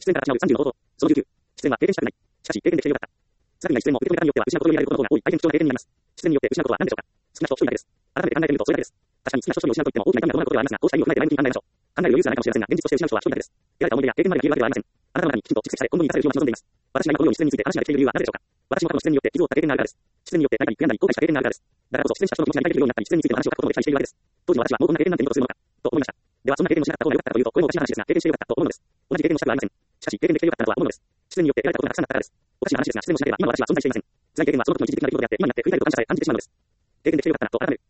出演から始まる30の方法。その19。出演は経験したくない。しかし、経験できてよかった。さらには出演も受け止め方によっては失うことになることの方が多い大変貴重な経験になります。出演によって失うことは何でしょうか。好きな人一人だけです。改めて考えてみるとそれだけです。確かに好きな人一人を失うといっても大きな意味が伴うことではありますが、こうした意味を踏まえて前向きに考えましょう。考える余裕すらないかもしれませんが、現実として失う人は一人だけです。得られた思い出や経験までが消えるわけではありません。あなたの中にきちんと蓄積され、今後に生かせる自分を望んでいます。私が今このように出演について話ができている理由はなぜでしょうか。私も過去の出演によって傷を負った経験があるからです。出演によって誰かに悔やんだり後悔した経験があるからです。だからこそ出演した人の気持ちが理解できるようになったり、出演についての話を書くこともできたりしているわけです。当時の私はもうこんな経験なんて二度とするのかと思いました。ではそんな経験をしなかった方が良かったかというと、これも私の話ですが、経験してよかったと思うのです。同じ経験をしたくはありません。しかし経験できてよかったとは思うのです。出演によって得られたことがたくさんだったからです。おかしな話ですが、出演をしなければ今の私は存在していません。辛い経験はその時の気づきになることであって、今になって振り返ると感謝さえ感じてしまうのです。経験できてよかったなと改める。